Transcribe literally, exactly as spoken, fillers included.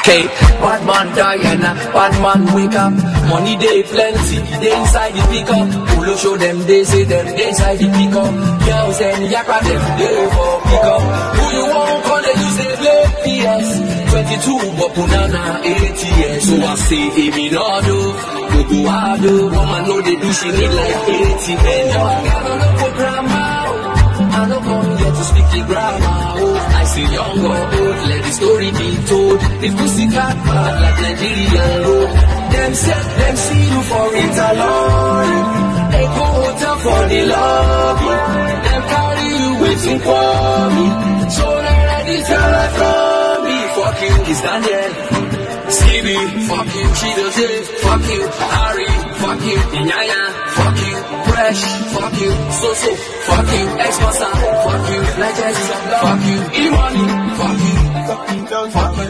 Okay, bad man Diana, bad man wake up. Money day plenty, they inside the pickup. Pulo show them, they say them, they inside the pickup. Girls and yakra them, they for pickup. Who you want, call they use they play P S. twenty-two, but punana eighty years. So I say, hey, me no do, go go hard do. Woman know they do, she need like eighty men. No, I gotta look for grandma. I don't come here to speak the grammar. Oh, I say young or old, let the story be told. The pussy cat bad like Nigerian road. Them set them see you for it alone. They go hotel for the lobby. Them carry you waiting for me. So now ready tell her from me. Fuck you, it's Daniel. Stevie, fuck you, she does it. Fuck you, Harry, fuck you, Inyaya, fuck you, Fresh, fuck you, So-So, fuck you, X-Massa, fuck you, Legends, fuck you, E-Money, fuck you, fuck you, fuck you.